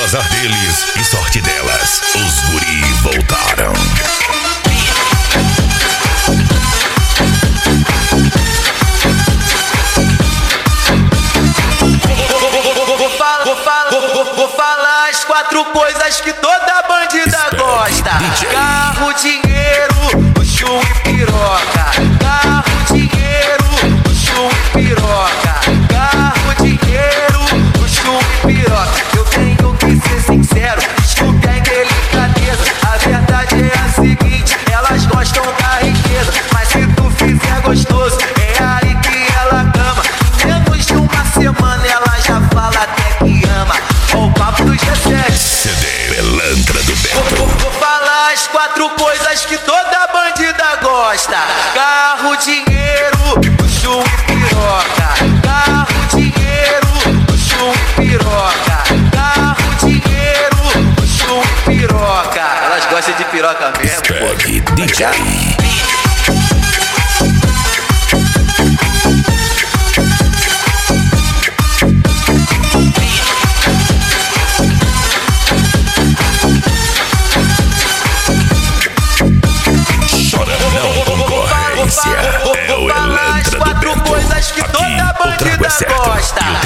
azar deles e sorte delas. Os guri voltaram. Vou falar as 4 coisas que toda bandida gosta: carro, dinheiro, luxo e piroca. Carro, dinheiro, luxo e piroca. Carro, dinheiro, luxo e piroca. Eu tenho que ser sincero, desculpe a indelicadeza. A verdade é a seguinte: elas gostam da riqueza, mas se tu fizer gostoso, é aí que ela ama. Em menos de uma semana ela já fala até que ama. Ó o papo dos G7. CD Pelantra do Beto. Vou falar as 4 coisas que toda bandida gosta: carro, dinheiro, luxo e piroca. Carro, dinheiro, luxo e piroca. Carro, dinheiro, luxo e piroca. Elas gostam de piroca mesmo, pô. DJ. Vou falar as 4 coisas que toda bandida gosta: